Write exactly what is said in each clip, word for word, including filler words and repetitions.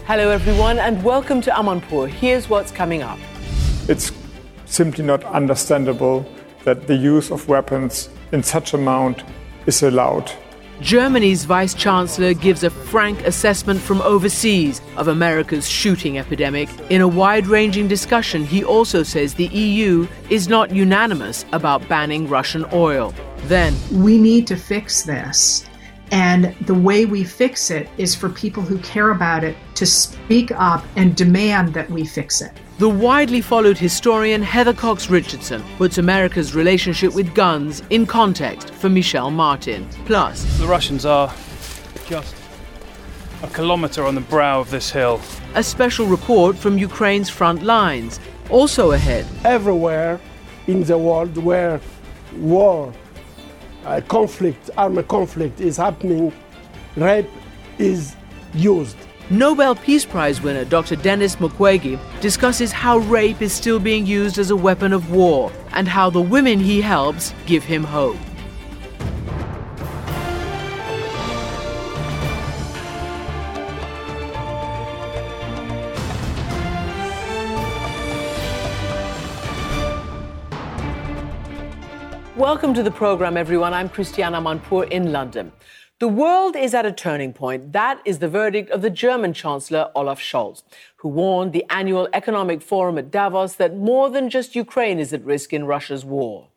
Hello everyone and welcome to Amanpour. Here's what's coming up. It's simply not understandable that the use of weapons in such amount is allowed. Germany's Vice-Chancellor gives a frank assessment from overseas of America's shooting epidemic. In a wide-ranging discussion, he also says the E U is not unanimous about banning Russian oil. Then, we need to fix this. And the way we fix it is for people who care about it to speak up and demand that we fix it. The widely followed historian Heather Cox Richardson puts America's relationship with guns in context for Michel Martin. Plus, the Russians are just a kilometre on the brow of this hill. A special report from Ukraine's front lines. Also ahead, everywhere in the world where war, uh, conflict, armed conflict is happening, rape is used. Nobel Peace Prize winner Doctor Denis Mukwege discusses how rape is still being used as a weapon of war and how the women he helps give him hope. Welcome to the program, everyone. I'm Christiane Amanpour in London. The world is at a turning point. That is the verdict of the German Chancellor Olaf Scholz, who warned the annual economic forum at Davos that more than just Ukraine is at risk in Russia's war.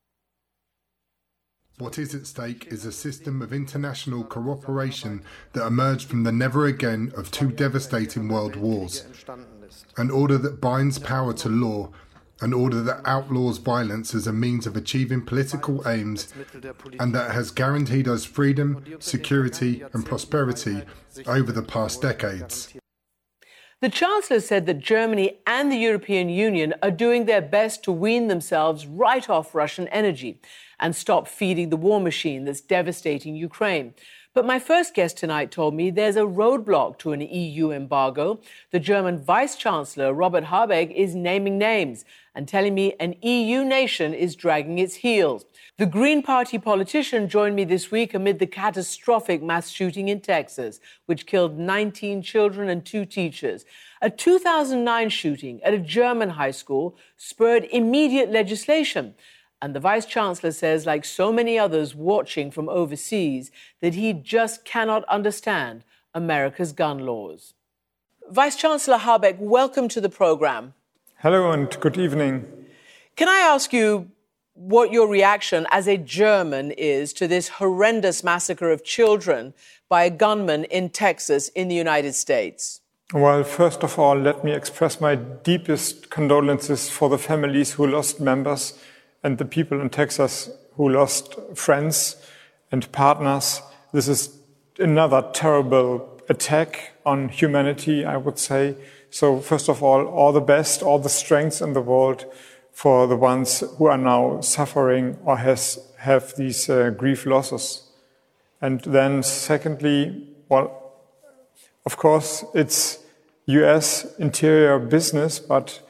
What is at stake is a system of international cooperation that emerged from the never again of two devastating world wars. An order that binds power to law, an order that outlaws violence as a means of achieving political aims, and that has guaranteed us freedom, security and prosperity over the past decades. The Chancellor said that Germany and the European Union are doing their best to wean themselves right off Russian energy and stop feeding the war machine that's devastating Ukraine. But my first guest tonight told me there's a roadblock to an E U embargo. The German Vice-Chancellor, Robert Habeck, is naming names and telling me an E U nation is dragging its heels. The Green Party politician joined me this week amid the catastrophic mass shooting in Texas, which killed nineteen children and two teachers. A two thousand nine shooting at a German high school spurred immediate legislation. And the Vice-Chancellor says, like so many others watching from overseas, that he just cannot understand America's gun laws. Vice-Chancellor Habeck, welcome to the programme. Hello and good evening. Can I ask you what your reaction as a German is to this horrendous massacre of children by a gunman in Texas in the United States? Well, first of all, let me express my deepest condolences for the families who lost members and the people in Texas who lost friends and partners. This is another terrible attack on humanity, I would say. So first of all, all the best, all the strength in the world for the ones who are now suffering or has, have these uh, grief losses. And then secondly, well, of course, it's U S interior business, but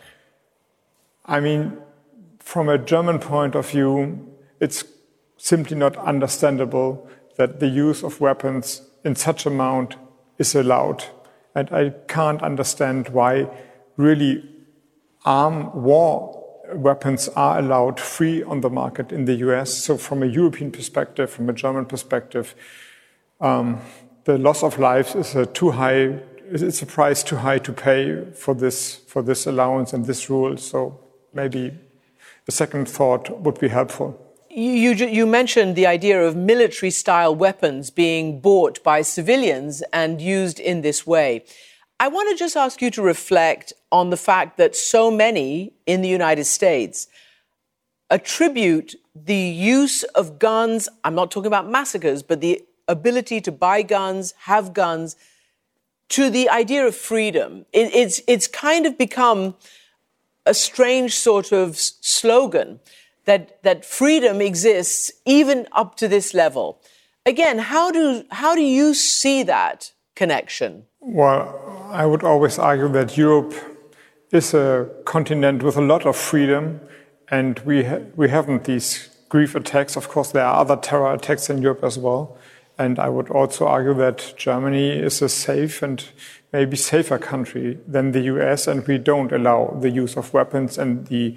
I mean, from a German point of view, it's simply not understandable that the use of weapons in such amount is allowed. And I can't understand why really armed war weapons are allowed free on the market in the U S. So from a European perspective, from a German perspective, um, the loss of lives is a too high, it's a price too high to pay for this, for this allowance and this rule. So maybe a second thought would be helpful. You, you, you mentioned the idea of military-style weapons being bought by civilians and used in this way. I want to just ask you to reflect on the fact that so many in the United States attribute the use of guns, I'm not talking about massacres, but the ability to buy guns, have guns, to the idea of freedom. It, it's, it's kind of become a strange sort of slogan that, that freedom exists even up to this level. Again, how do, how do you see that connection? Well, I would always argue that Europe is a continent with a lot of freedom, and we ha- we haven't these grief attacks. Of course, there are other terror attacks in Europe as well. And I would also argue that Germany is a safe and maybe safer country than the U S, and we don't allow the use of weapons and the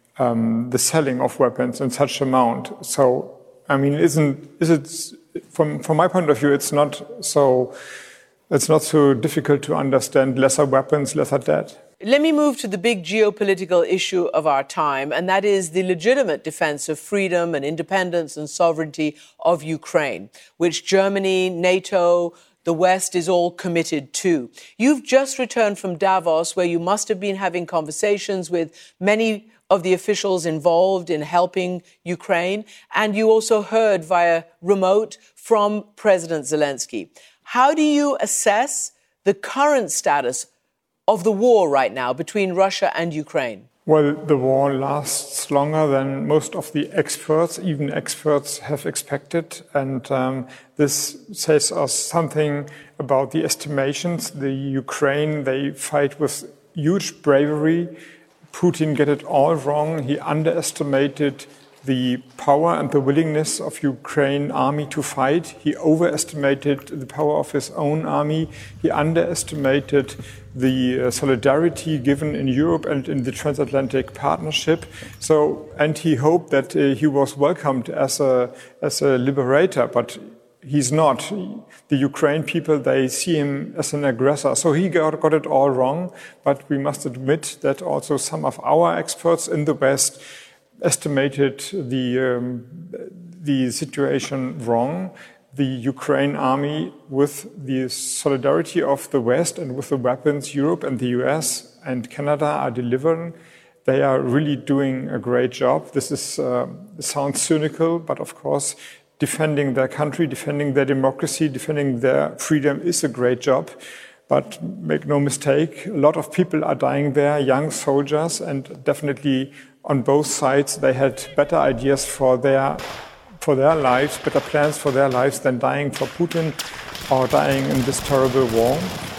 um, the selling of weapons in such amount. So, I mean, isn't is it from from my point of view, it's not so it's not so difficult to understand lesser weapons, lesser dead. Let me move to the big geopolitical issue of our time, and that is the legitimate defense of freedom and independence and sovereignty of Ukraine, which Germany, NATO, the West is all committed to. You've just returned from Davos, where you must have been having conversations with many of the officials involved in helping Ukraine, and you also heard via remote from President Zelensky. How do you assess the current status of the war right now between Russia and Ukraine? Well, the war lasts longer than most of the experts, even experts, have expected. And um, this says us something about the estimations. The Ukraine, they fight with huge bravery. Putin got it all wrong. He underestimated the power and the willingness of Ukraine army to fight. He overestimated the power of his own army. He underestimated the uh, solidarity given in Europe and in the transatlantic partnership. So, and he hoped that uh, he was welcomed as a as a liberator, but he's not. The Ukraine people, they see him as an aggressor. So he got, got it all wrong. But we must admit that also some of our experts in the West estimated the um, the situation wrong. The Ukraine army, with the solidarity of the West and with the weapons Europe and the U S and Canada are delivering, they are really doing a great job. This is uh, sounds cynical, but of course, defending their country, defending their democracy, defending their freedom is a great job. But make no mistake, a lot of people are dying there, young soldiers, and definitely on both sides, they had better ideas for their for their lives, better plans for their lives than dying for Putin or dying in this terrible war.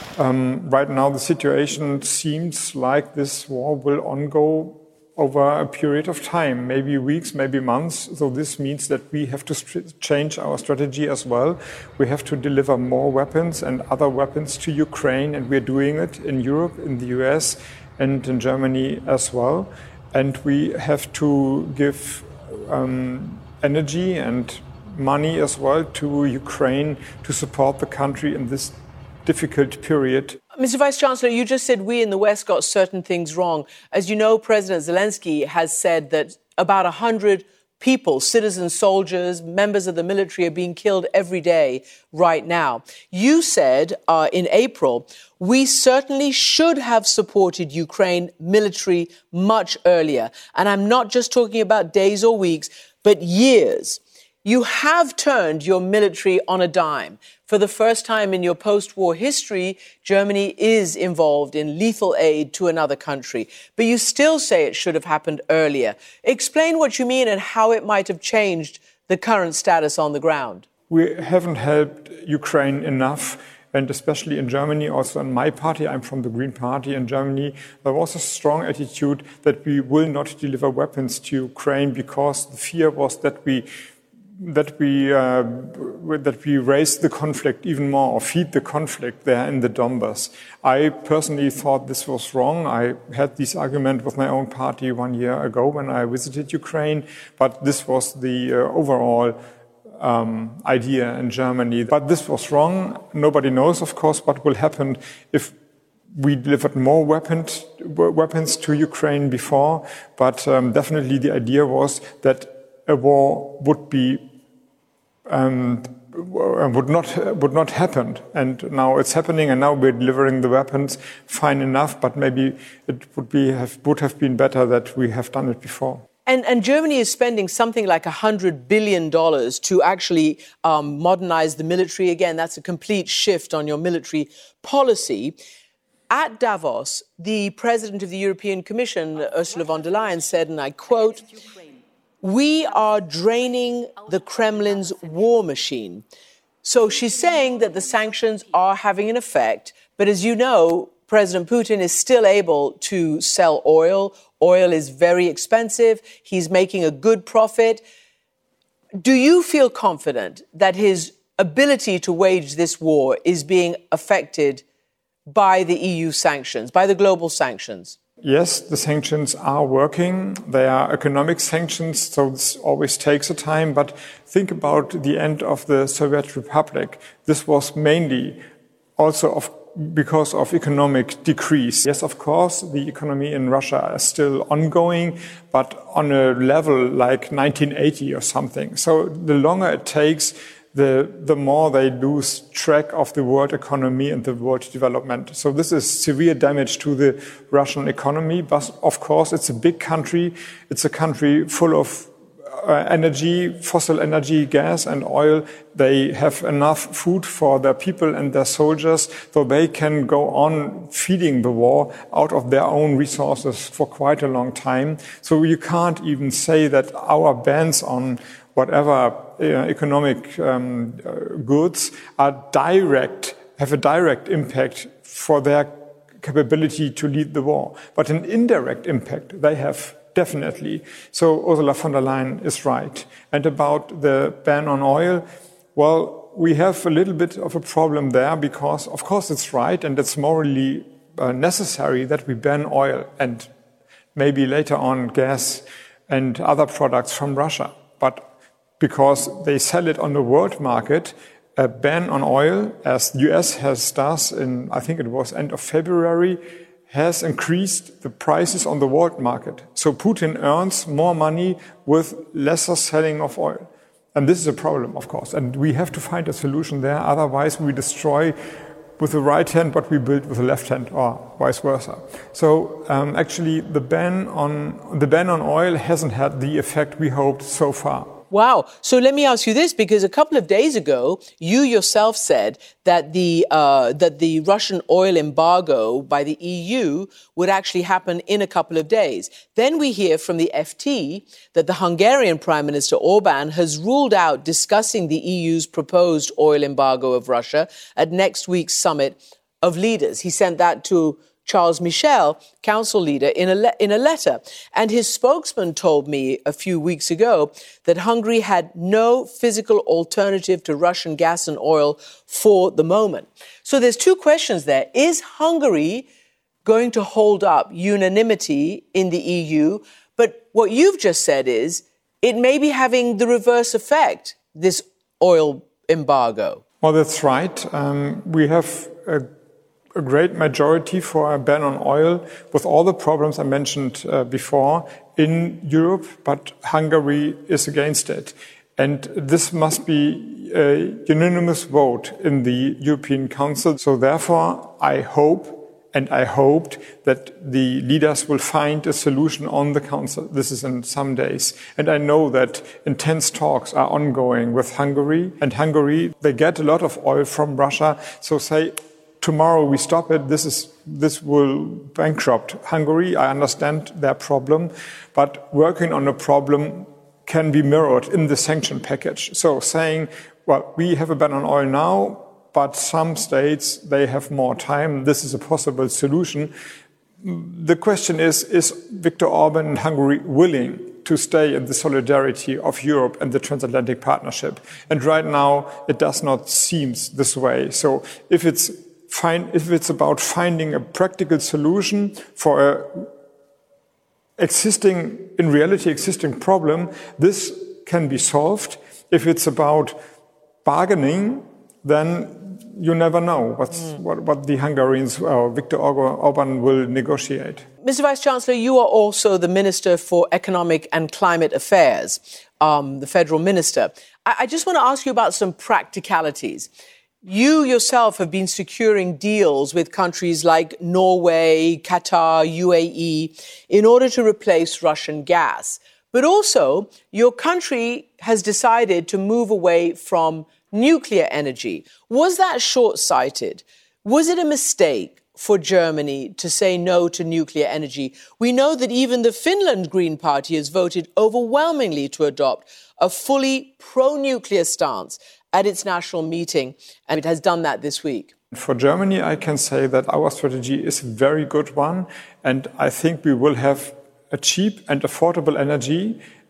Um, right now, the situation seems like this war will ongo over a period of time, maybe weeks, maybe months. So this means that we have to st- change our strategy as well. We have to deliver more weapons and other weapons to Ukraine, and we're doing it in Europe, in the U S, and in Germany as well. And we have to give um, energy and money as well to Ukraine to support the country in this difficult period. Mister Vice-Chancellor, you just said we in the West got certain things wrong. As you know, President Zelensky has said that about one hundred people, citizen soldiers, members of the military are being killed every day right now. You said uh, in April, we certainly should have supported Ukraine military much earlier. And I'm not just talking about days or weeks, but years. You have turned your military on a dime. For the first time in your post-war history, Germany is involved in lethal aid to another country. But you still say it should have happened earlier. Explain what you mean and how it might have changed the current status on the ground. We haven't helped Ukraine enough. And especially in Germany, also in my party, I'm from the Green Party in Germany, there was a strong attitude that we will not deliver weapons to Ukraine because the fear was that we that we uh, that we raise the conflict even more or feed the conflict there in the Donbass. I personally thought this was wrong. I had this argument with my own party one year ago when I visited Ukraine, but this was the uh, overall Um, idea in Germany. But this was wrong. Nobody knows, of course, what will happen if we delivered more weapons, weapons to Ukraine before. But um, definitely the idea was that a war would be um, would not would not happen. And now it's happening, and now we're delivering the weapons. Fine enough, but maybe it would be have, would have been better that we have done it before. And, and Germany is spending something like one hundred billion dollars to actually um, modernize the military. Again, that's a complete shift on your military policy. At Davos, the president of the European Commission, Ursula von der Leyen, said, and I quote, "We are draining the Kremlin's war machine." So she's saying that the sanctions are having an effect. But as you know, President Putin is still able to sell oil. Oil is very expensive. He's making a good profit. Do you feel confident that his ability to wage this war is being affected by the E U sanctions, by the global sanctions? Yes, the sanctions are working. They are economic sanctions, so this always takes a time. But think about the end of the Soviet Republic. This was mainly also of, because of economic decrease. Yes, of course, the economy in Russia is still ongoing, but on a level like nineteen eighty or something. So the longer it takes, the, the more they lose track of the world economy and the world development. So this is severe damage to the Russian economy. But of course, it's a big country. It's a country full of uh, energy, fossil energy, gas and oil. They have enough food for their people and their soldiers, so they can go on feeding the war out of their own resources for quite a long time. So you can't even say that our bans on whatever uh, economic um, uh, goods are direct, have a direct impact for their capability to lead the war. But an indirect impact they have definitely. So Ursula von der Leyen is right. And about the ban on oil, well, we have a little bit of a problem there because, of course, it's right and it's morally uh, necessary that we ban oil and maybe later on gas and other products from Russia. But because they sell it on the world market, a ban on oil, as the U S has does in, I think it was end of February, has increased the prices on the world market. So Putin earns more money with lesser selling of oil. And this is a problem, of course. And we have to find a solution there. Otherwise, we destroy with the right hand what we build with the left hand, or vice versa. So um, actually, the ban on the ban on oil hasn't had the effect we hoped so far. Wow. So let me ask you this, because a couple of days ago, you yourself said that the uh, that the Russian oil embargo by the E U would actually happen in a couple of days. Then we hear from the F T that the Hungarian Prime Minister Orban has ruled out discussing the E U's proposed oil embargo of Russia at next week's summit of leaders. He sent that to Charles Michel, council leader, in a, le- in a letter. And his spokesman told me a few weeks ago that Hungary had no physical alternative to Russian gas and oil for the moment. So there's two questions there. Is Hungary going to hold up unanimity in the E U? But what you've just said is it may be having the reverse effect, this oil embargo. Well, that's right. Um, we have a a great majority for a ban on oil with all the problems I mentioned uh, before in Europe, but Hungary is against it. And this must be a unanimous vote in the European Council. So therefore, I hope and I hoped that the leaders will find a solution on the Council. This is in some days. And I know that intense talks are ongoing with Hungary. And Hungary, they get a lot of oil from Russia. So say, tomorrow we stop it, this is this will bankrupt Hungary. I understand their problem, but working on a problem can be mirrored in the sanction package. So saying, well, we have a ban on oil now, but some states, they have more time. This is a possible solution. The question is, is Viktor Orban and Hungary willing to stay in the solidarity of Europe and the transatlantic partnership? And right now, it does not seem this way. So if it's Find, if it's about finding a practical solution for a existing, in reality existing problem, this can be solved. If it's about bargaining, then you never know what's, mm. what, what the Hungarians or Viktor Orban will negotiate. Mister Vice-Chancellor, you are also the Minister for Economic and Climate Affairs, um, the federal minister. I, I just want to ask you about some practicalities. You yourself have been securing deals with countries like Norway, Qatar, U A E, in order to replace Russian gas. But also, your country has decided to move away from nuclear energy. Was that short-sighted? Was it a mistake for Germany to say no to nuclear energy? We know that even the Finland Green Party has voted overwhelmingly to adopt a fully pro-nuclear stance at its national meeting, and it has done that this week. For Germany, I can say that our strategy is a very good one, and I think we will have a cheap and affordable energy,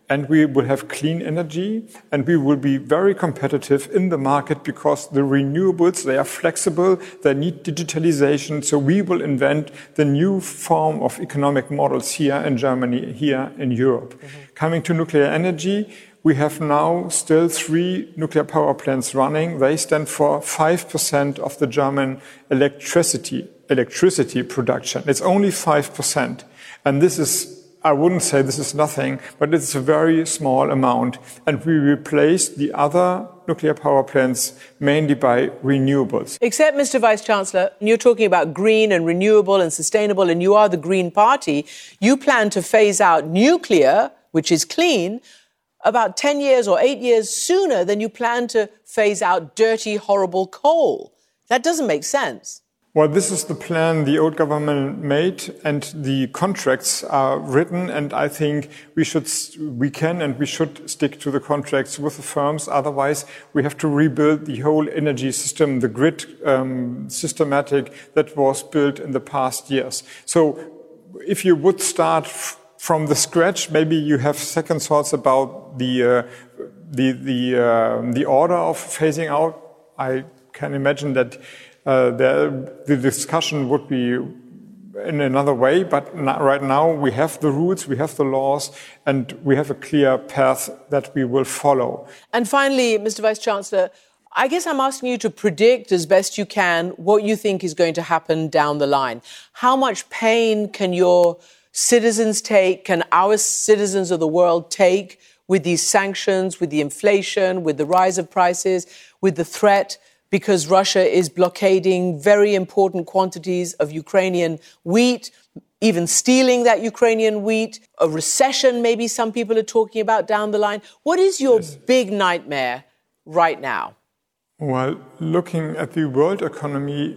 and we will have clean energy, and we will be very competitive in the market because the renewables, they are flexible, they need digitalization, so we will invent the new form of economic models here in Germany, here in Europe. Mm-hmm. Coming to nuclear energy, we have now still three nuclear power plants running. They stand for five percent of the German electricity, electricity production. It's only five percent. And this is, I wouldn't say this is nothing, but it's a very small amount. And we replace the other nuclear power plants mainly by renewables. Except, Mister Vice-Chancellor, you're talking about green and renewable and sustainable, and you are the Green Party. You plan to phase out nuclear, which is clean, about ten years or eight years sooner than you plan to phase out dirty, horrible coal. That doesn't make sense. Well, this is the plan the old government made, and the contracts are written, and I think we should, we can and we should stick to the contracts with the firms. Otherwise, we have to rebuild the whole energy system, the grid um, systematic that was built in the past years. So if you would start f- from the scratch, maybe you have second thoughts about the uh, the the uh, the order of phasing out. I can imagine that uh, the, the discussion would be in another way, but not right now we have the rules, we have the laws, and we have a clear path that we will follow. And finally, Mister Vice-Chancellor, I guess I'm asking you to predict as best you can what you think is going to happen down the line. How much pain can your citizens take, can our citizens of the world take with these sanctions, with the inflation, with the rise of prices, with the threat because Russia is blockading very important quantities of Ukrainian wheat, even stealing that Ukrainian wheat, a recession maybe some people are talking about down the line. What is your yes. big nightmare right now? Well, looking at the world economy,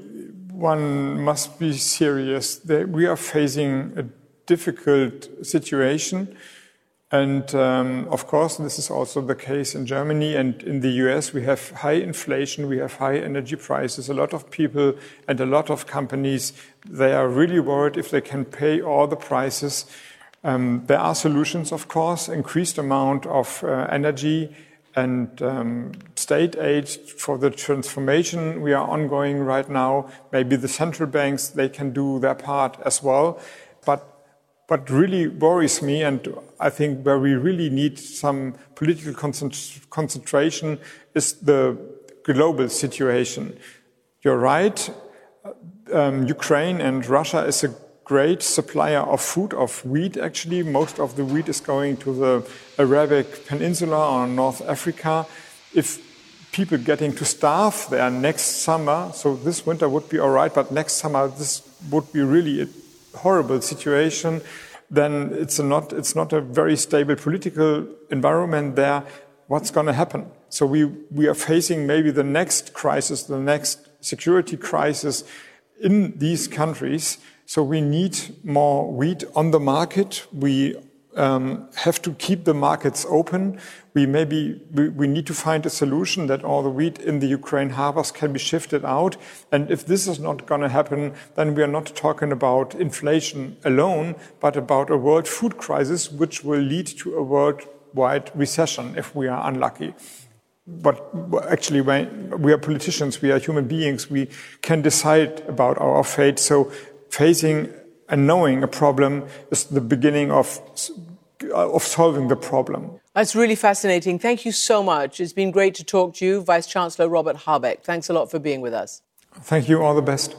one must be serious. We are facing a difficult situation. And um, of course, this is also the case in Germany and in the U S. We have high inflation, we have high energy prices. A lot of people and a lot of companies, they are really worried if they can pay all the prices. Um, there are solutions, of course, increased amount of uh, energy and um, state aid for the transformation we are ongoing right now. Maybe the central banks, they can do their part as well. But What really worries me, and I think where we really need some political concent- concentration, is the global situation. You're right, um, Ukraine and Russia is a great supplier of food, of wheat actually. Most of the wheat is going to the Arabic Peninsula or North Africa. If people getting to starve there next summer, so this winter would be all right, but next summer this would be really a horrible situation, then it's a not it's not a very stable political environment there. What's going to happen? So we we are facing maybe the next crisis, the next security crisis in these countries. So we need more wheat on the market. We um, have to keep the markets open. We maybe we, we need to find a solution that all the wheat in the Ukraine harbors can be shifted out. And if this is not going to happen, then we are not talking about inflation alone, but about a world food crisis, which will lead to a worldwide recession if we are unlucky. But actually, when we are politicians, we are human beings, we can decide about our fate. So facing and knowing a problem is the beginning of of solving the problem. That's really fascinating. Thank you so much. It's been great to talk to you, Vice-Chancellor Robert Habeck. Thanks a lot for being with us. Thank you. All the best.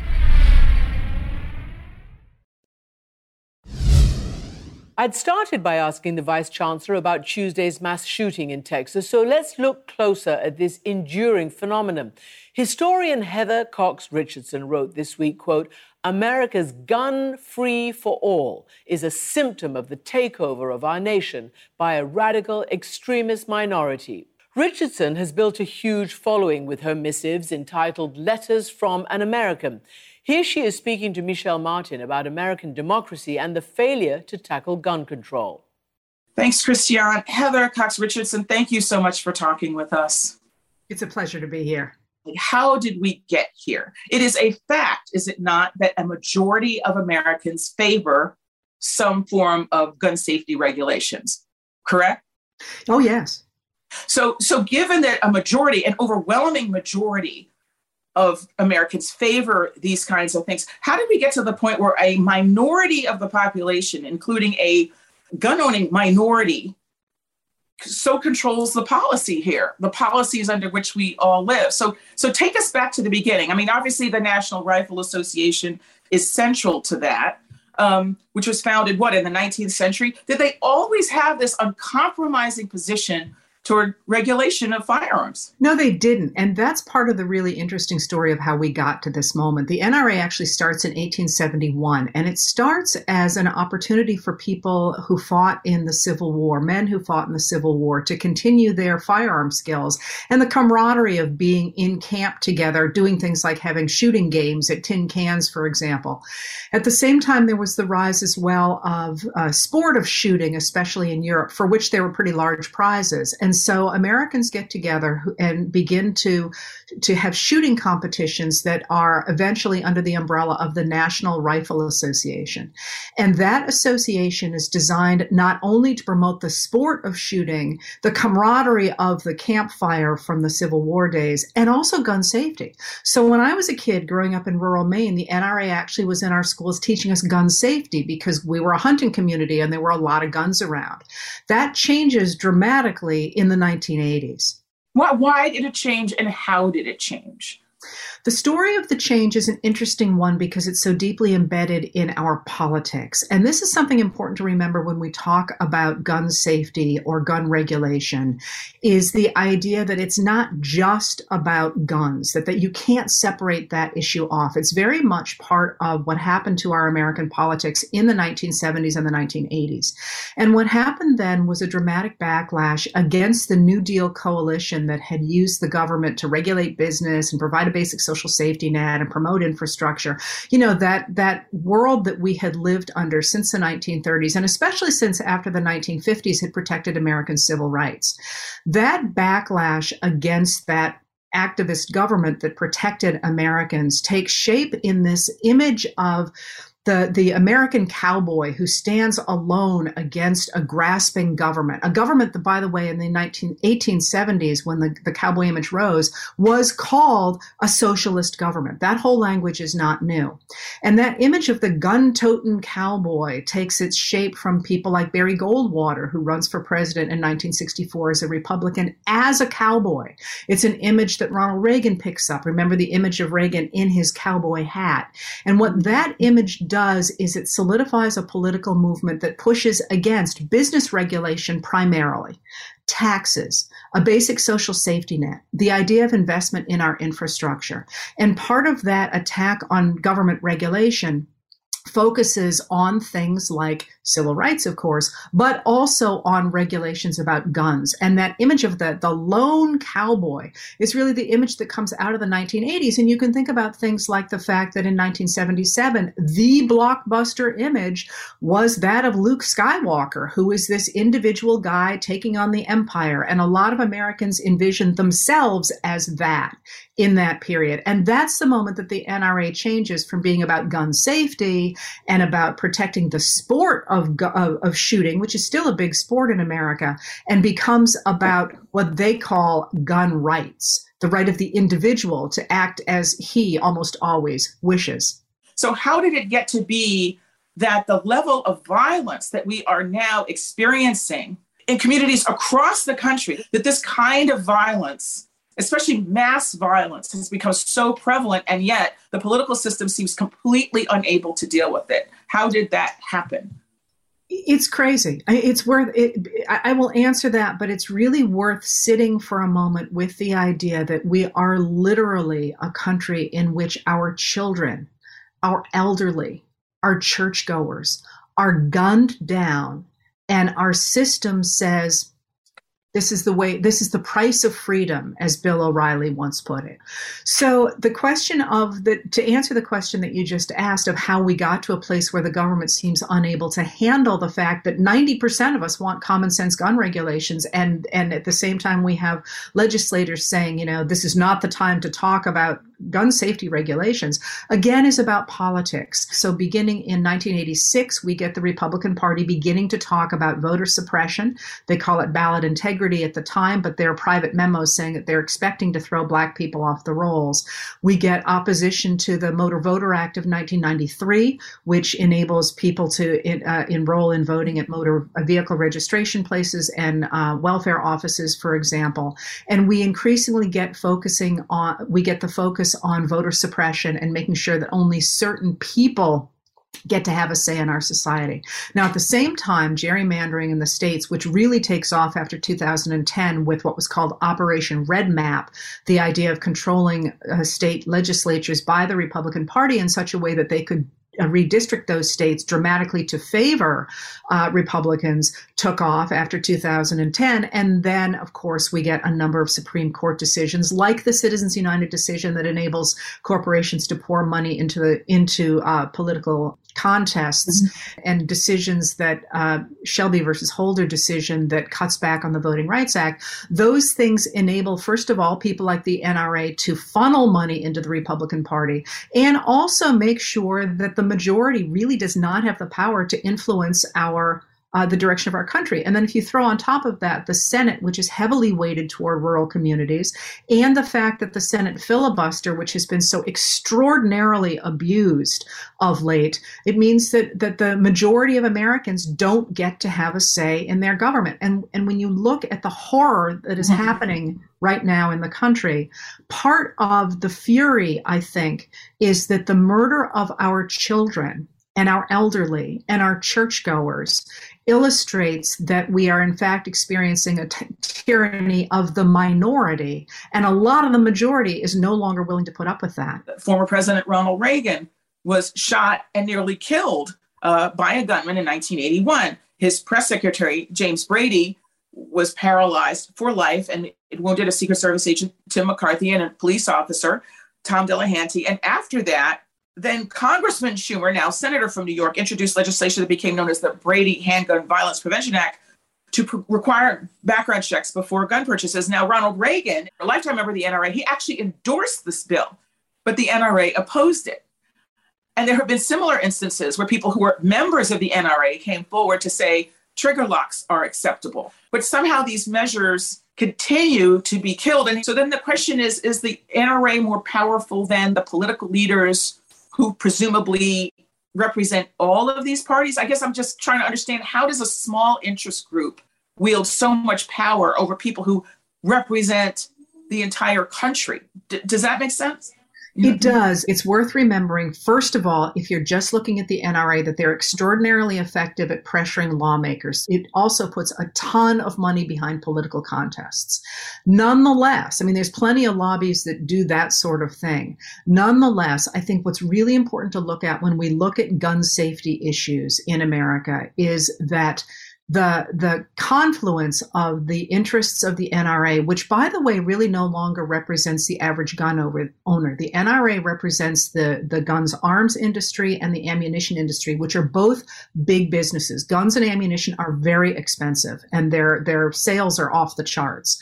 I'd started by asking the Vice-Chancellor about Tuesday's mass shooting in Texas, so let's look closer at this enduring phenomenon. Historian Heather Cox Richardson wrote this week, quote, "America's gun-free for all is a symptom of the takeover of our nation by a radical extremist minority." Richardson has built a huge following with her missives entitled Letters from an American. Here she is speaking to Michelle Martin about American democracy and the failure to tackle gun control. Thanks, Christiane. Heather Cox Richardson, thank you so much for talking with us. It's a pleasure to be here. How did we get here? It is a fact, is it not, that a majority of Americans favor some form of gun safety regulations. correct? Oh, yes. So, so given that a majority, an overwhelming majority of Americans favor these kinds of things, how did we get to the point where a minority of the population, including a gun-owning minority, so controls the policy here, the policies under which we all live? So, so take us back to the beginning. I mean, obviously, the National Rifle Association is central to that, um, which was founded, what, in the nineteenth century? Did they always have this uncompromising position toward regulation of firearms? No, they didn't. And that's part of the really interesting story of how we got to this moment. The N R A actually starts in eighteen seventy-one, and it starts as an opportunity for people who fought in the Civil War, men who fought in the Civil War, to continue their firearm skills and the camaraderie of being in camp together, doing things like having shooting games at tin cans, for example. At the same time, there was the rise as well of uh, sport of shooting, especially in Europe, for which there were pretty large prizes. And so Americans get together and begin to, to have shooting competitions that are eventually under the umbrella of the National Rifle Association. And that association is designed not only to promote the sport of shooting, the camaraderie of the campfire from the Civil War days, and also gun safety. So when I was a kid growing up in rural Maine, the N R A actually was in our schools teaching us gun safety because we were a hunting community and there were a lot of guns around. That changes dramatically in the nineteen eighties. Why, why did it change, and how did it change? The story of the change is an interesting one because it's so deeply embedded in our politics. And this is something important to remember when we talk about gun safety or gun regulation, is the idea that it's not just about guns, that, that you can't separate that issue off. It's very much part of what happened to our American politics in the nineteen seventies and the nineteen eighties. And what happened then was a dramatic backlash against the New Deal coalition that had used the government to regulate business and provide a basic social safety net and promote infrastructure. You know, that that world that we had lived under since the nineteen thirties, and especially since after the nineteen fifties, had protected American civil rights. That backlash against that activist government that protected Americans takes shape in this image of The, the American cowboy who stands alone against a grasping government, a government that, by the way, in the nineteen, eighteen seventies, when the, the cowboy image rose, was called a socialist government. That whole language is not new. And that image of the gun-toting cowboy takes its shape from people like Barry Goldwater, who runs for president in nineteen sixty-four as a Republican, as a cowboy. It's an image that Ronald Reagan picks up. Remember the image of Reagan in his cowboy hat. And what that image does is it solidifies a political movement that pushes against business regulation primarily, taxes, a basic social safety net, the idea of investment in our infrastructure. And part of that attack on government regulation focuses on things like civil rights, of course, but also on regulations about guns. And that image of the, the lone cowboy is really the image that comes out of the nineteen eighties. And you can think about things like the fact that in nineteen seventy-seven, the blockbuster image was that of Luke Skywalker, who is this individual guy taking on the empire. And a lot of Americans envisioned themselves as that in that period. And that's the moment that the N R A changes from being about gun safety and about protecting the sport of, of, of shooting, which is still a big sport in America, and becomes about what they call gun rights, the right of the individual to act as he almost always wishes. So how did it get to be that the level of violence that we are now experiencing in communities across the country, that this kind of violence, especially mass violence, has become so prevalent, and yet the political system seems completely unable to deal with it? How did that happen? It's crazy. It's worth it. I will answer that, but it's really worth sitting for a moment with the idea that we are literally a country in which our children, our elderly, our churchgoers are gunned down, and our system says, This is the way, this is the price of freedom, as Bill O'Reilly once put it. So the question of the, to answer the question that you just asked of how we got to a place where the government seems unable to handle the fact that ninety percent of us want common sense gun regulations. And, and at the same time, we have legislators saying, you know, this is not the time to talk about gun safety regulations, again, is about politics. So beginning in nineteen eighty-six, we get the Republican Party beginning to talk about voter suppression. They call it ballot integrity at the time, but there are private memos saying that they're expecting to throw black people off the rolls. We get opposition to the Motor Voter Act of nineteen ninety-three, which enables people to uh, enroll in voting at motor vehicle registration places and uh, welfare offices, for example. And we increasingly get focusing on, we get the focus on voter suppression and making sure that only certain people get to have a say in our society. Now, at the same time, gerrymandering in the states, which really takes off after two thousand ten with what was called Operation Red Map, the idea of controlling uh, state legislatures by the Republican Party in such a way that they could Uh, redistrict those states dramatically to favor uh, Republicans, took off after two thousand ten. And then, of course, we get a number of Supreme Court decisions like the Citizens United decision that enables corporations to pour money into the, into uh, political contests, mm-hmm. and decisions that uh, Shelby versus Holder decision that cuts back on the Voting Rights Act. Those things enable, first of all, people like the N R A to funnel money into the Republican Party and also make sure that the majority really does not have the power to influence our Uh, the direction of our country. And then if you throw on top of that the Senate, which is heavily weighted toward rural communities, and the fact that the Senate filibuster, which has been so extraordinarily abused of late, it means that that the majority of Americans don't get to have a say in their government. And, and when you look at the horror that is happening right now in the country, part of the fury, I think, is that the murder of our children and our elderly and our churchgoers illustrates that we are in fact experiencing a t- tyranny of the minority, and a lot of the majority is no longer willing to put up with that. Former President Ronald Reagan was shot and nearly killed uh, by a gunman in nineteen eighty-one. His press secretary, James Brady, was paralyzed for life, and it wounded a Secret Service agent, Tim McCarthy, and a police officer, Tom Delahanty. And after that, then Congressman Schumer, now senator from New York, introduced legislation that became known as the Brady Handgun Violence Prevention Act to pr- require background checks before gun purchases. Now, Ronald Reagan, a lifetime member of the N R A, he actually endorsed this bill, but the N R A opposed it. And there have been similar instances where people who were members of the N R A came forward to say trigger locks are acceptable. But somehow these measures continue to be killed. And so then the question is, is the N R A more powerful than the political leaders who presumably represent all of these parties? I guess I'm just trying to understand, how does a small interest group wield so much power over people who represent the entire country? D- does that make sense? It does. It's worth remembering, first of all, if you're just looking at the N R A, that they're extraordinarily effective at pressuring lawmakers. It also puts a ton of money behind political contests. Nonetheless, I mean, there's plenty of lobbies that do that sort of thing. Nonetheless, I think what's really important to look at when we look at gun safety issues in America is that the the confluence of the interests of the N R A, which, by the way, really no longer represents the average gun owner. The N R A represents the, the guns arms industry and the ammunition industry, which are both big businesses. Guns and ammunition are very expensive, and their their sales are off the charts.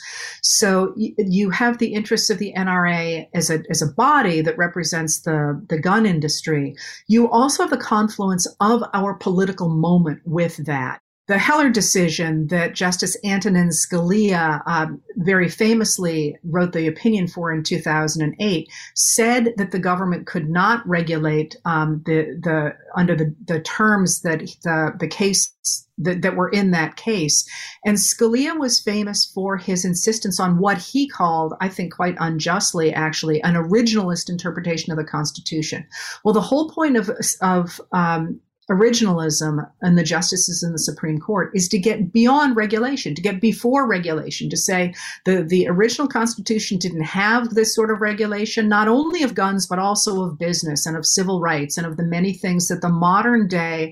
So you, you have the interests of the N R A as a as a body that represents the, the gun industry. You also have the confluence of our political moment with that. The Heller decision that Justice Antonin Scalia um, very famously wrote the opinion for in two thousand eight said that the government could not regulate um, the the under the, the terms that the the case that, that were in that case. And Scalia was famous for his insistence on what he called, I think quite unjustly actually, an originalist interpretation of the Constitution. Well, the whole point of of um, originalism and the justices in the Supreme Court is to get beyond regulation, to get before regulation, to say the, the original Constitution didn't have this sort of regulation, not only of guns, but also of business and of civil rights and of the many things that the modern day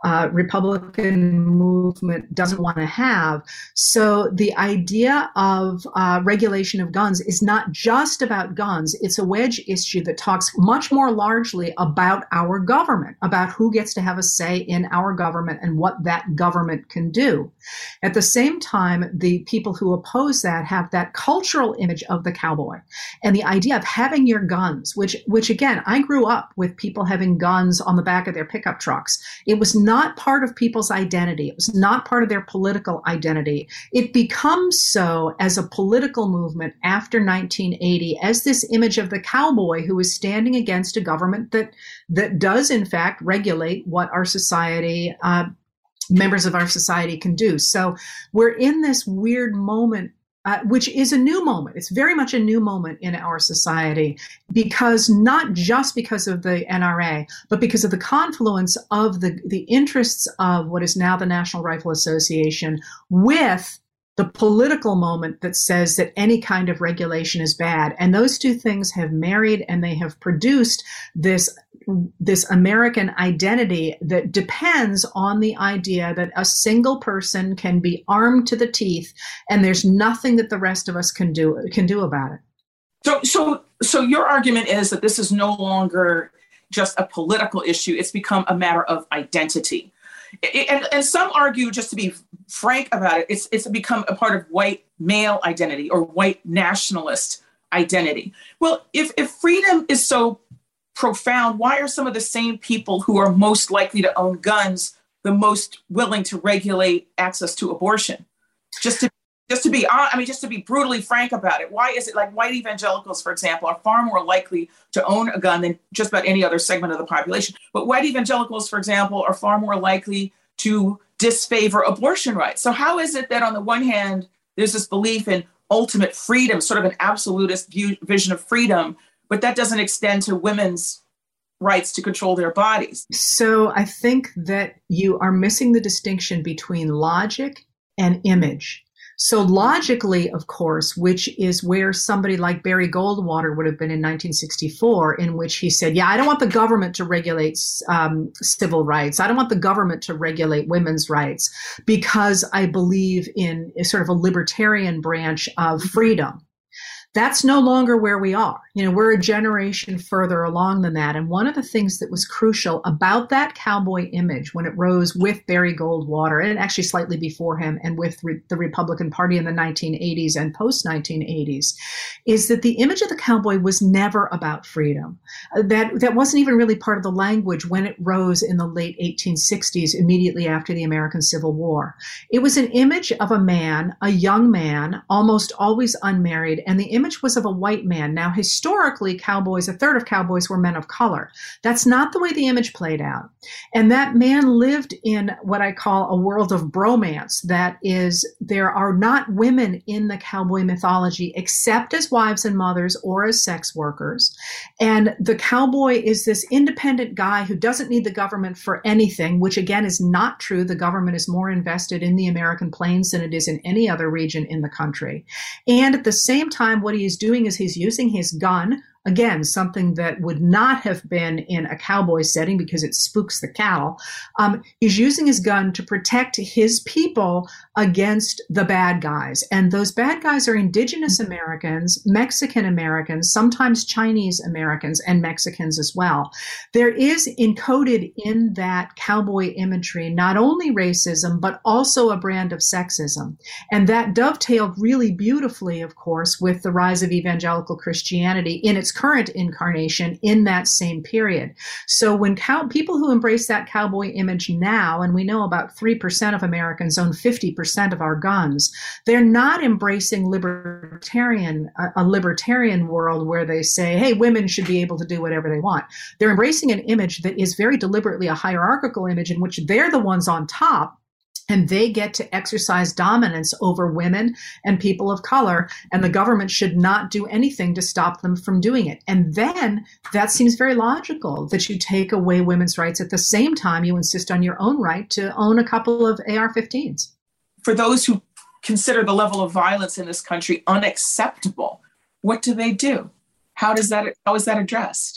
uh, Republican movement doesn't want to have. So the idea of uh, regulation of guns is not just about guns. It's a wedge issue that talks much more largely about our government, about who gets to have a say in our government and what that government can do. At the same time, the people who oppose that have that cultural image of the cowboy and the idea of having your guns, which, which again, I grew up with people having guns on the back of their pickup trucks. It was not part of people's identity. It was not part of their political identity. It becomes so as a political movement after nineteen eighty, as this image of the cowboy who is standing against a government that, that does, in fact, regulate what our society, uh, members of our society can do. So we're in this weird moment, Uh, which is a new moment. It's very much a new moment in our society, because not just because of the N R A, but because of the confluence of the, the interests of what is now the National Rifle Association with the political moment that says that any kind of regulation is bad. And those two things have married, and they have produced this this American identity that depends on the idea that a single person can be armed to the teeth and there's nothing that the rest of us can do can do about it. So so so your argument is that this is no longer just a political issue, it's become a matter of identity. And, and some argue, just to be frank about it, it's it's become a part of white male identity or white nationalist identity. Well, if, if freedom is so profound, why are some of the same people who are most likely to own guns the most willing to regulate access to abortion? Just to just to be, I mean, just to be brutally frank about it, why is it like white evangelicals, for example, are far more likely to own a gun than just about any other segment of the population? But white evangelicals, for example, are far more likely to disfavor abortion rights. So how is it that on the one hand, there's this belief in ultimate freedom, sort of an absolutist view, vision of freedom, but that doesn't extend to women's rights to control their bodies? So I think that you are missing the distinction between logic and image. So logically, of course, which is where somebody like Barry Goldwater would have been in nineteen sixty-four, in which he said, yeah, I don't want the government to regulate um, civil rights. I don't want the government to regulate women's rights, because I believe in a sort of a libertarian branch of freedom. That's no longer where we are. You know, we're a generation further along than that. And one of the things that was crucial about that cowboy image when it rose with Barry Goldwater, and actually slightly before him, and with re- the Republican Party in the nineteen eighties and post nineteen eighties, is that the image of the cowboy was never about freedom. Uh, that, that wasn't even really part of the language when it rose in the late eighteen sixties, immediately after the American Civil War. It was an image of a man, a young man, almost always unmarried, and the image image was of a white man. Now, historically, cowboys, a third of cowboys were men of color. That's not the way the image played out. And that man lived in what I call a world of bromance. That is, there are not women in the cowboy mythology except as wives and mothers or as sex workers. And the cowboy is this independent guy who doesn't need the government for anything, which again is not true. The government is more invested in the American plains than it is in any other region in the country. And at the same time, what he is doing is he's using his gun, again, something that would not have been in a cowboy setting because it spooks the cattle. Um, he's using his gun to protect his people against the bad guys. And those bad guys are indigenous Americans, Mexican Americans, sometimes Chinese Americans, and Mexicans as well. There is encoded in that cowboy imagery not only racism, but also a brand of sexism. And that dovetailed really beautifully, of course, with the rise of evangelical Christianity in its current incarnation in that same period. So when cow- people who embrace that cowboy image now, and we know about three percent of Americans own fifty percent of our guns, they're not embracing libertarian, a, a libertarian world where they say, hey, women should be able to do whatever they want. They're embracing an image that is very deliberately a hierarchical image in which they're the ones on top, and they get to exercise dominance over women and people of color, and the government should not do anything to stop them from doing it. And then that seems very logical, that you take away women's rights at the same time you insist on your own right to own a couple of A R fifteens. For those who consider the level of violence in this country unacceptable, what do they do? How does that, how is that addressed?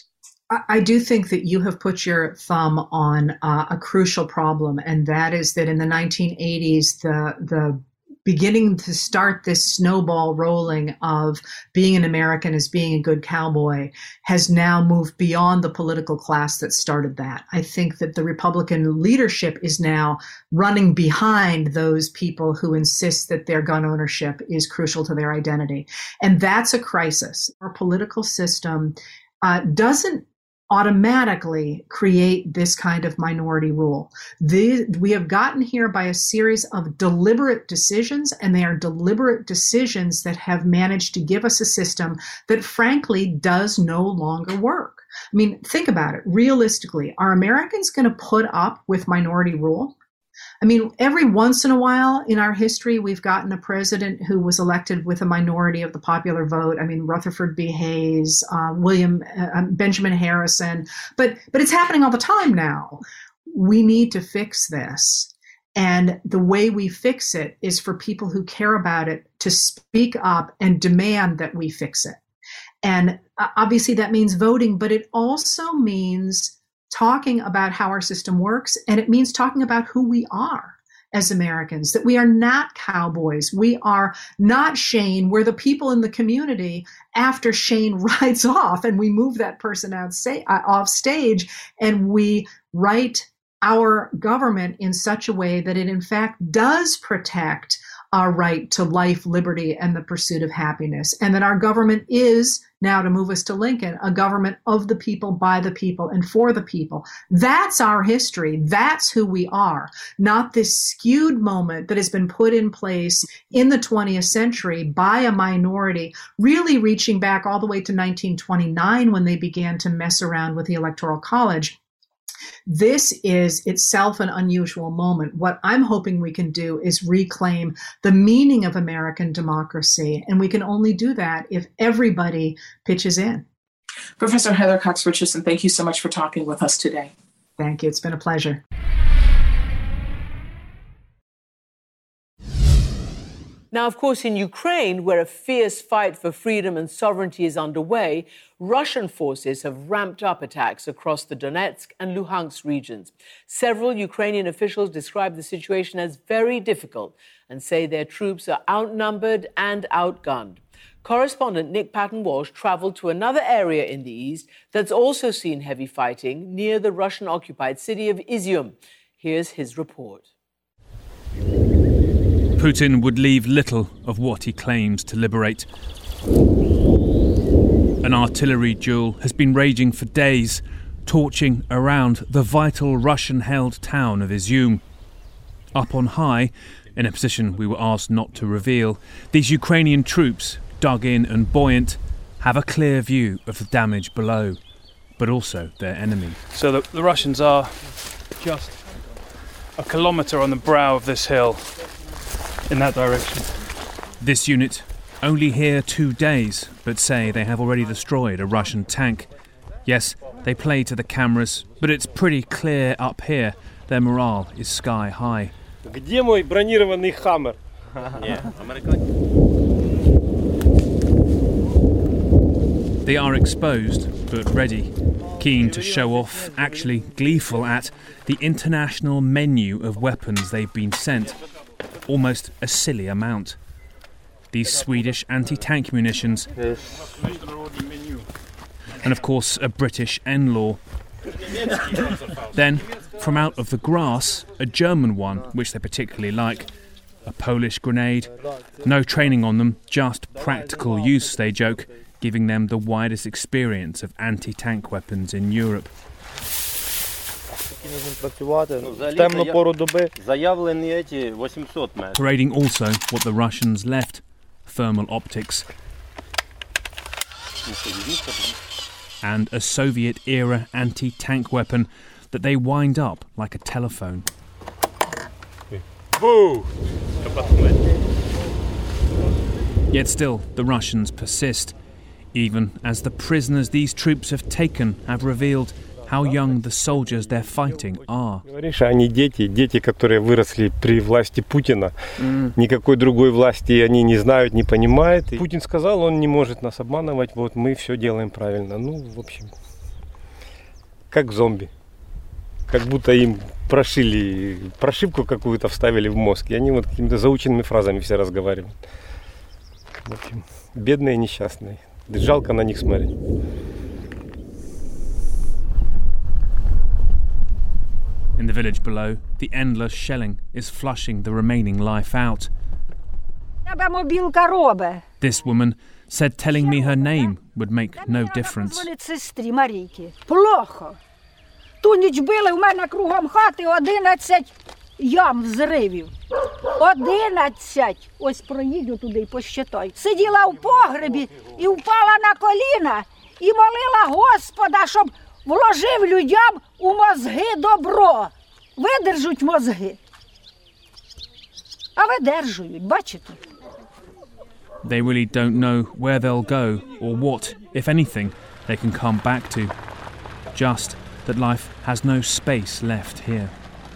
I do think that you have put your thumb on uh, a crucial problem, and that is that in the nineteen eighties, the the beginning to start this snowball rolling of being an American as being a good cowboy has now moved beyond the political class that started that. I think that the Republican leadership is now running behind those people who insist that their gun ownership is crucial to their identity. And that's a crisis. Our political system uh, doesn't automatically create this kind of minority rule. The, we have gotten here by a series of deliberate decisions, and they are deliberate decisions that have managed to give us a system that frankly does no longer work. I mean, think about it. Realistically, are Americans going to put up with minority rule? I mean, every once in a while in our history, we've gotten a president who was elected with a minority of the popular vote. I mean, Rutherford B. Hayes, uh, William uh, Benjamin Harrison, but but it's happening all the time now. We need to fix this. And the way we fix it is for people who care about it to speak up and demand that we fix it. And uh, obviously that means voting, but it also means talking about how our system works, and it means talking about who we are as Americans, that we are not cowboys. We are not Shane. We're the people in the community after Shane rides off and we move that person out say, uh, off stage, and we write our government in such a way that it in fact does protect our right to life, liberty, and the pursuit of happiness. And that our government is, now to move us to Lincoln, a government of the people, by the people, and for the people. That's our history. That's who we are, not this skewed moment that has been put in place in the twentieth century by a minority, really reaching back all the way to nineteen twenty-nine when they began to mess around with the Electoral College. This is itself an unusual moment. What I'm hoping we can do is reclaim the meaning of American democracy, and we can only do that if everybody pitches in. Professor Heather Cox Richardson, thank you so much for talking with us today. Thank you. It's been a pleasure. Now, of course, in Ukraine, where a fierce fight for freedom and sovereignty is underway, Russian forces have ramped up attacks across the Donetsk and Luhansk regions. Several Ukrainian officials describe the situation as very difficult and say their troops are outnumbered and outgunned. Correspondent Nick Patton-Walsh traveled to another area in the east that's also seen heavy fighting near the Russian-occupied city of Izium. Here's his report. Putin would leave little of what he claims to liberate. An artillery duel has been raging for days, torching around the vital Russian-held town of Izium. Up on high, in a position we were asked not to reveal, these Ukrainian troops, dug in and buoyant, have a clear view of the damage below, but also their enemy. So the, the Russians are just a kilometre on the brow of this hill, in that direction. This unit only here two days, but say they have already destroyed a Russian tank. Yes, they play to the cameras, but it's pretty clear up here their morale is sky high. Где мой бронированный Хаммер? They are exposed, but ready, keen to show off, actually gleeful at, the international menu of weapons they've been sent. Almost a silly amount. These Swedish anti-tank munitions, and of course a British N-law. Then, from out of the grass, a German one, which they particularly like. A Polish grenade. No training on them, just practical use, they joke, giving them the widest experience of anti-tank weapons in Europe. Parading also what the Russians left, thermal optics. And a Soviet-era anti-tank weapon that they wind up like a telephone. Yet still, the Russians persist, even as the prisoners these troops have taken have revealed how young the soldiers they're fighting are. Они дети, дети, которые выросли при власти Путина. Никакой другой власти они не знают, не понимают. Путин сказал, он не может нас обманывать, вот мы все делаем правильно. Ну, в общем. как зомби. Как будто им прошили, прошивку какую-то вставили в мозг. И они вот какими-то заученными фразами все разговаривают. В общем, бедные и несчастные. Жалко на них смотреть. In the village below, the endless shelling is flushing the remaining life out. This woman said telling me her name would make no difference. Ту ніч били у мене кругом хати одинадцять ям взривів. Одинадцять! Ось проїдь туди і посчитай. Сиділа в погребі і впала на коліна і молила Господа, щоб вложив людям у мозги добро. Видержуть мозги. А видержують, бачите? They really don't know where they'll go or what, if anything, they can come back to. Just that life has no space left here.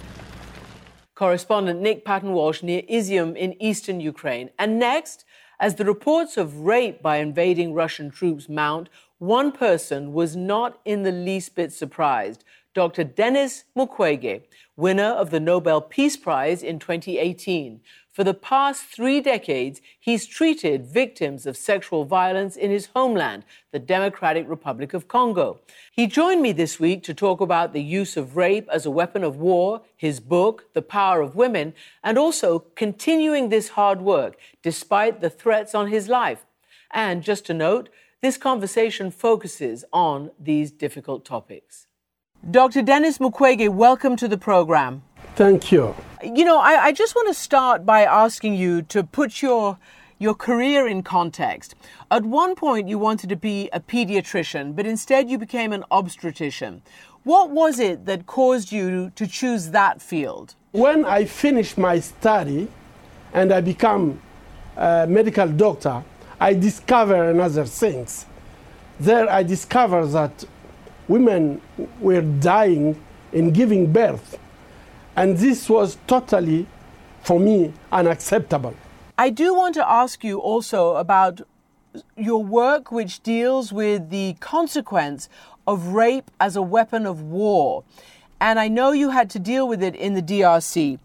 Correspondent Nick Patton-Walsh near Izium in eastern Ukraine. And next, as the reports of rape by invading Russian troops mount, one person was not in the least bit surprised. Doctor Denis Mukwege, winner of the Nobel Peace Prize in twenty eighteen. For the past three decades, he's treated victims of sexual violence in his homeland, the Democratic Republic of Congo. He joined me this week to talk about the use of rape as a weapon of war, his book, The Power of Women, and also continuing this hard work despite the threats on his life. And just to note, this conversation focuses on these difficult topics. Doctor Denis Mukwege, welcome to the program. Thank you. You know, I, I just want to start by asking you to put your your career in context. At one point, you wanted to be a pediatrician, but instead you became an obstetrician. What was it that caused you to choose that field? When I finished my study and I became a medical doctor, I discovered another things. There I discovered that women were dying in giving birth. And this was totally, for me, unacceptable. I do want to ask you also about your work, which deals with the consequence of rape as a weapon of war. And I know you had to deal with it in the D R C.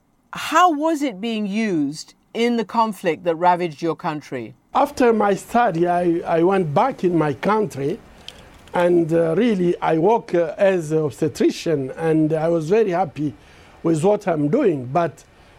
How was it being used in the conflict that ravaged your country? After my study, I, I went back in my country. And uh, really, I work uh, as an obstetrician, and I was very happy with what I'm doing. But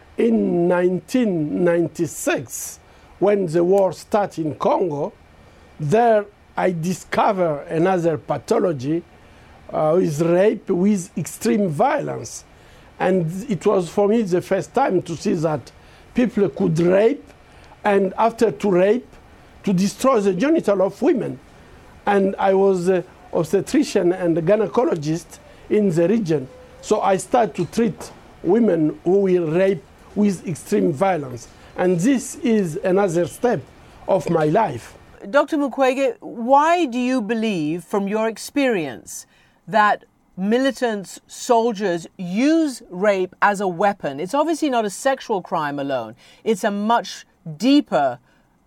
in nineteen ninety-six, when the war started in Congo, there I discovered another pathology uh, with rape with extreme violence. And it was for me the first time to see that people could rape, and after to rape, to destroy the genital of women. And I was an obstetrician and a gynecologist in the region. So I started to treat women who will rape with extreme violence. And this is another step of my life. Doctor Mukwege, why do you believe, from your experience, that militant soldiers use rape as a weapon? It's obviously not a sexual crime alone. It's a much deeper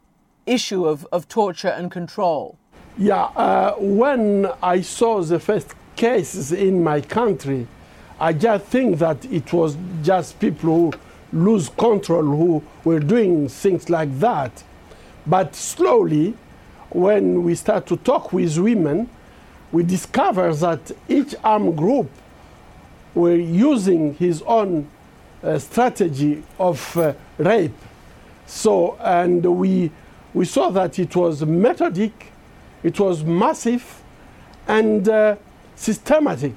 issue of, of torture and control. Yeah, uh, when I saw the first cases in my country, I just think that it was just people who lose control who were doing things like that. But slowly, when we start to talk with women, we discover that each armed group were using his own uh, strategy of uh, rape. So, and we, we saw that it was methodic, it was massive and uh, systematic.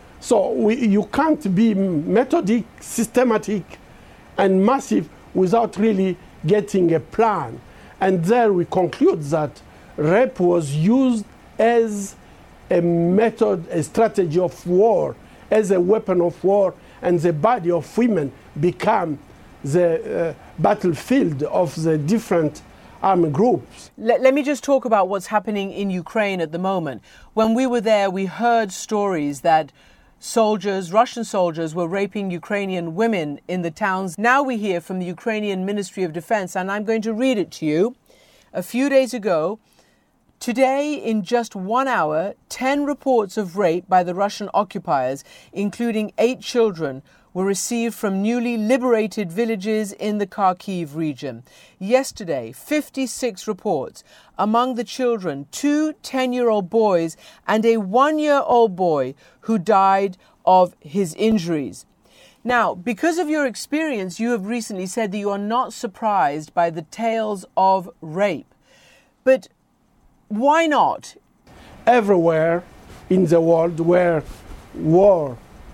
So we, you can't be methodic, systematic and massive without really getting a plan. And there we conclude that rape was used as a method, a strategy of war, as a weapon of war, and the body of women became the uh, battlefield of the different armed groups. Let, let me just talk about what's happening in Ukraine at the moment. When we were there, we heard stories that soldiers, Russian soldiers, were raping Ukrainian women in the towns. Now we hear from the Ukrainian Ministry of Defense, and I'm going to read it to you. A few days ago, Today, in just one hour, ten reports of rape by the Russian occupiers, including eight children, were received from newly liberated villages in the Kharkiv region. Yesterday, fifty-six reports. Among the children, two ten-year-old boys and a one-year-old boy who died of his injuries. Now, because of your experience, you have recently said that you are not surprised by the tales of rape. But why not? Everywhere in the world where war,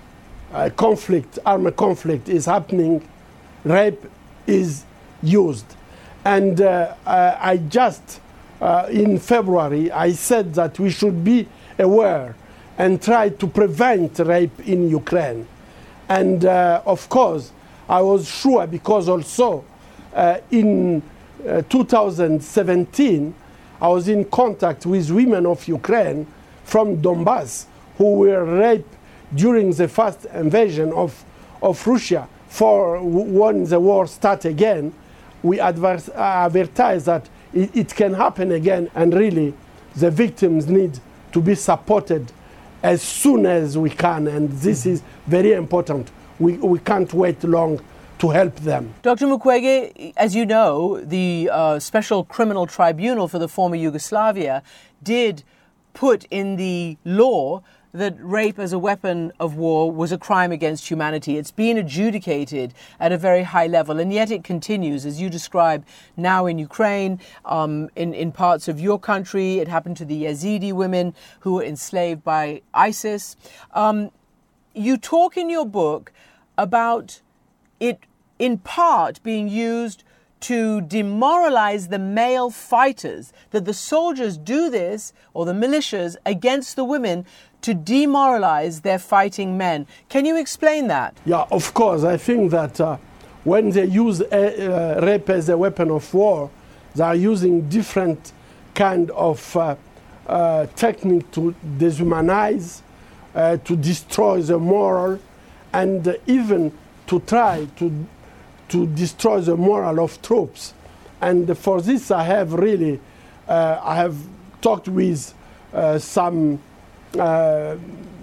uh, conflict, armed conflict is happening, rape is used. And uh, uh, I just, uh, in February, I said that we should be aware and try to prevent rape in Ukraine. And uh, of course, I was sure because also uh, in uh, two thousand seventeen, I was in contact with women of Ukraine from Donbass who were raped during the first invasion of, of Russia. For when the war started again, we adverse, uh, advertise that it, it can happen again, and really the victims need to be supported as soon as we can, and this is very important. We, we can't wait long to help them. Doctor Mukwege, as you know, the uh, Special Criminal Tribunal for the former Yugoslavia did put in the law that rape as a weapon of war was a crime against humanity. It's been adjudicated at a very high level, and yet it continues, as you describe now in Ukraine, um, in, in parts of your country. It happened to the Yazidi women who were enslaved by ISIS. Um, you talk in your book about it in part being used to demoralize the male fighters, that the soldiers do this, or the militias, against the women to demoralize their fighting men. Can you explain that? Yeah, of course. I think that uh, when they use a, uh, rape as a weapon of war, they are using different kind of uh, uh, technique to dehumanize, uh, to destroy the moral, and uh, even to try to to destroy the moral of troops. And for this I have really, uh, I have talked with uh, some uh,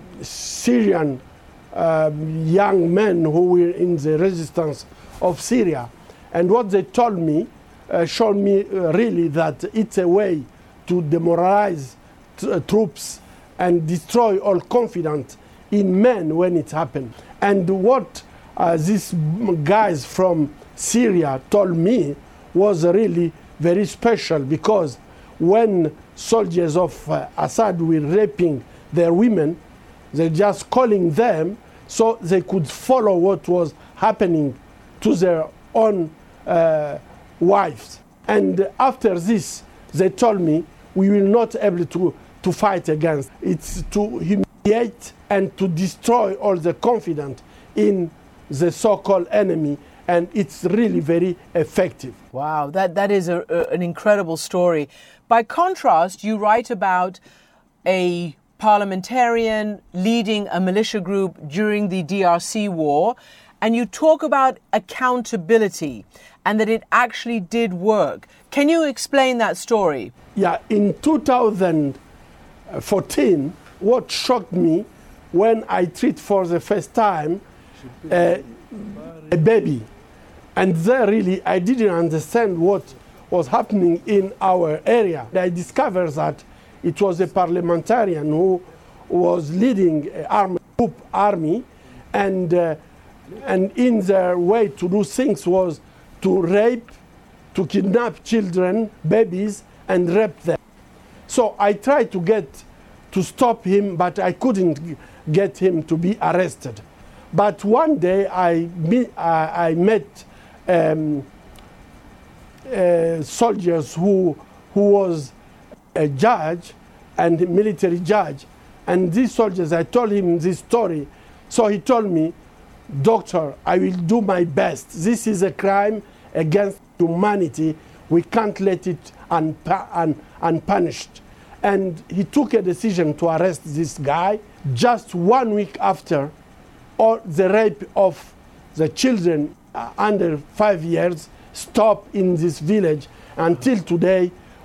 Syrian uh, young men who were in the resistance of Syria. And what they told me uh, showed me uh, really that it's a way to demoralize t- uh, troops and destroy all confidence in men when it happened. And what Uh, these guys from Syria told me was really very special, because when soldiers of uh, Assad were raping their women, they just calling them so they could follow what was happening to their own uh, wives. And after this, they told me, we will not able to, to fight against. It's to humiliate and to destroy all the confidence in the so-called enemy, and it's really very effective. Wow, that, that is a, a, an incredible story. By contrast, you write about a parliamentarian leading a militia group during the D R C war, and you talk about accountability and that it actually did work. Can you explain that story? Yeah, in two thousand fourteen, what shocked me when I treat for the first time Uh, a baby, and there really I didn't understand what was happening in our area. I discovered that it was a parliamentarian who was leading an armed group army, and uh, and in their way to do things was to rape, to kidnap children, babies, and rape them. So I tried to get to stop him, but I couldn't get him to be arrested. But one day I, meet, uh, I met um, uh, soldiers who, who was a judge and a military judge. And these soldiers, I told him this story. So he told me, doctor, I will do my best. This is a crime against humanity. We can't let it unpa- un- unpunished. And he took a decision to arrest this guy. Just one week after, or the rape of the children uh, under five years stopped in this village. Until today,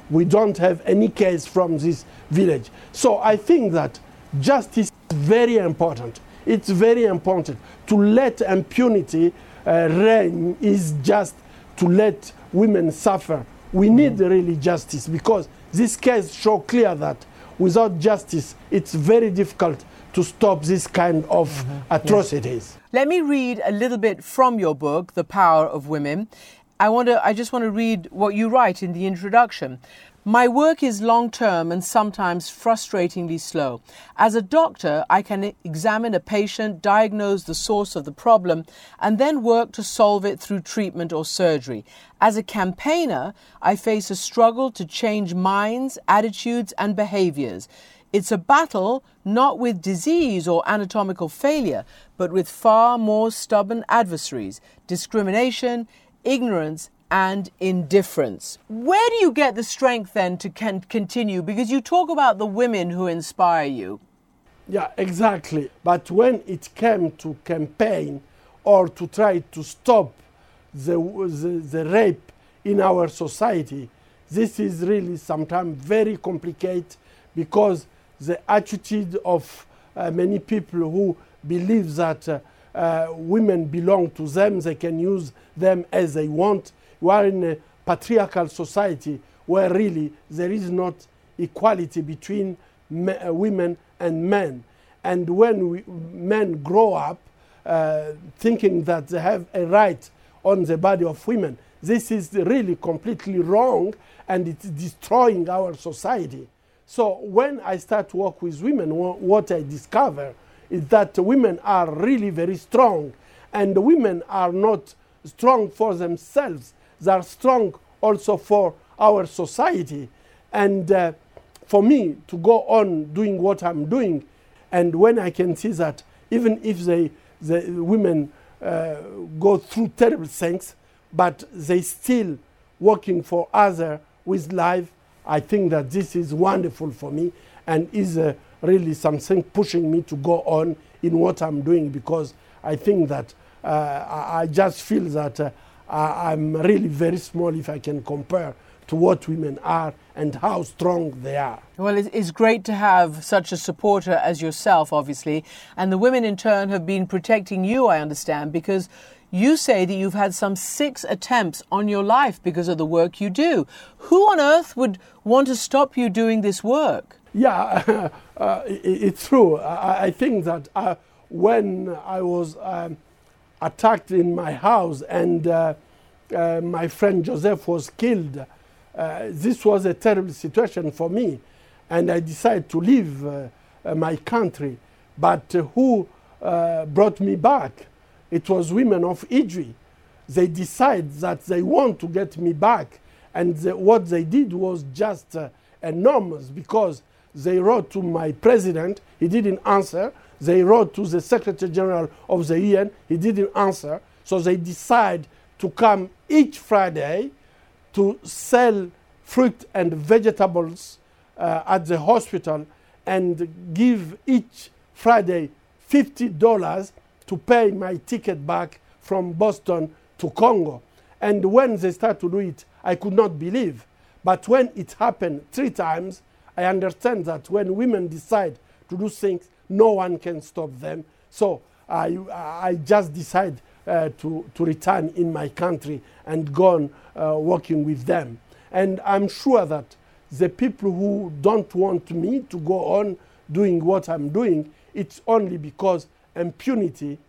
we don't have any case from this village. So I think that justice is very important. It's very important. To let impunity uh, reign is just to let women suffer. We need really justice, because this case shows clear that without justice, it's very difficult to stop this kind of mm-hmm. atrocities. Yes. Let me read a little bit from your book, The Power of Women. I want to, I just want to read what you write in the introduction. My work is long-term and sometimes frustratingly slow. As a doctor, I can examine a patient, diagnose the source of the problem, and then work to solve it through treatment or surgery. As a campaigner, I face a struggle to change minds, attitudes, and behaviors. It's a battle not with disease or anatomical failure, but with far more stubborn adversaries: discrimination, ignorance, and indifference. Where do you get the strength then to can continue? Because you talk about the women who inspire you. Yeah, exactly. But when it came to campaign or to try to stop the, the, the rape in our society, this is really sometimes very complicated, because the attitude of uh, many people who believe that uh, uh, women belong to them, they can use them as they want. We are in a patriarchal society where really there is not equality between me, uh, women and men. And when we, men grow up uh, thinking that they have a right on the body of women, this is really completely wrong, and it's destroying our society. So when I start to work with women, what I discover is that women are really very strong, and women are not strong for themselves. They are strong also for our society. And uh, for me to go on doing what I'm doing, and when I can see that even if they, the women uh, go through terrible things, but they still working for others with life, I think that this is wonderful for me, and is uh, really something pushing me to go on in what I'm doing, because I think that uh, I, I just feel that uh, I'm really very small if I can compare to what women are and how strong they are. Well, it's great to have such a supporter as yourself, obviously. And the women in turn have been protecting you, I understand, because you say that you've had some six attempts on your life because of the work you do. Who on earth would want to stop you doing this work? Yeah, uh, it, it's true. I, I think that uh, when I was um, attacked in my house and uh, uh, my friend Joseph was killed, uh, this was a terrible situation for me, and I decided to leave uh, uh, my country. But uh, who uh, brought me back? It was women of Idri. They decided that they want to get me back, and the, what they did was just uh, enormous, because they wrote to my president, he didn't answer. They wrote to the Secretary General of the U N, he didn't answer. So they decided to come each Friday to sell fruit and vegetables uh, at the hospital, and give each Friday fifty dollars to pay my ticket back from Boston to Congo. And when they started to do it, I could not believe. But when it happened three times, I understand that when women decide to do things, no one can stop them. So I, I just decided uh, to, to return in my country and go on uh, working with them. And I'm sure that the people who don't want me to go on doing what I'm doing, it's only because impunity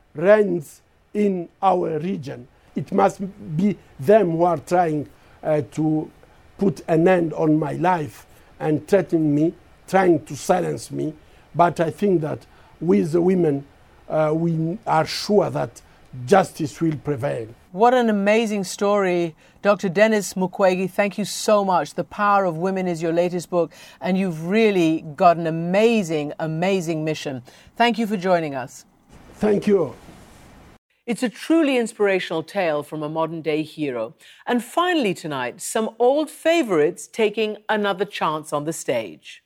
reigns in our region. It must be them who are trying uh, to put an end on my life and threatening me, trying to silence me. But I think that with the women, uh, we are sure that justice will prevail. What an amazing story. Doctor Denis Mukwege, thank you so much. The Power of Women is your latest book, and you've really got an amazing, amazing mission. Thank you for joining us. Thank you. It's a truly inspirational tale from a modern-day hero. And finally tonight, some old favourites taking another chance on the stage.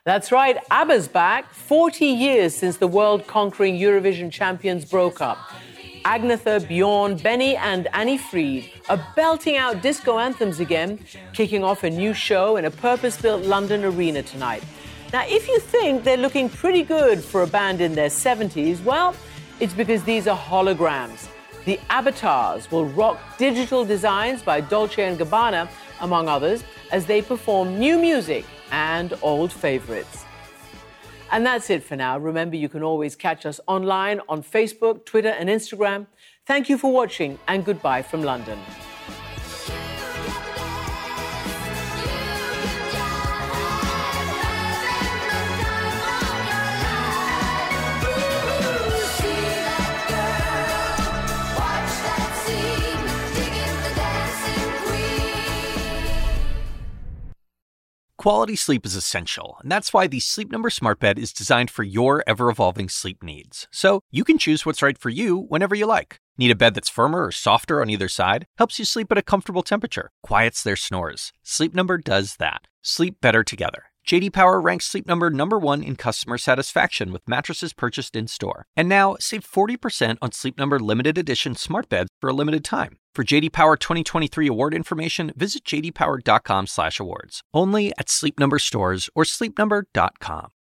That's right, ABBA's back, forty years since the world-conquering Eurovision champions broke up. Agnetha, Bjorn, Benny and Annie Fried are belting out disco anthems again, kicking off a new show in a purpose-built London arena tonight. Now, if you think they're looking pretty good for a band in their seventies, well, it's because these are holograms. The avatars will rock digital designs by Dolce and Gabbana, among others, as they perform new music and old favorites. And that's it for now. Remember, you can always catch us online on Facebook, Twitter, and Instagram. Thank you for watching, and goodbye from London. Quality sleep is essential, and that's why the Sleep Number Smart Bed is designed for your ever-evolving sleep needs. So you can choose what's right for you whenever you like. Need a bed that's firmer or softer on either side? Helps you sleep at a comfortable temperature. Quiets their snores. Sleep Number does that. Sleep better together. J D Power ranks Sleep Number number one in customer satisfaction with mattresses purchased in-store. And now, save forty percent on Sleep Number limited edition smart beds for a limited time. For J D Power twenty twenty-three award information, visit j d power dot com slash awards. Only at Sleep Number stores or sleep number dot com.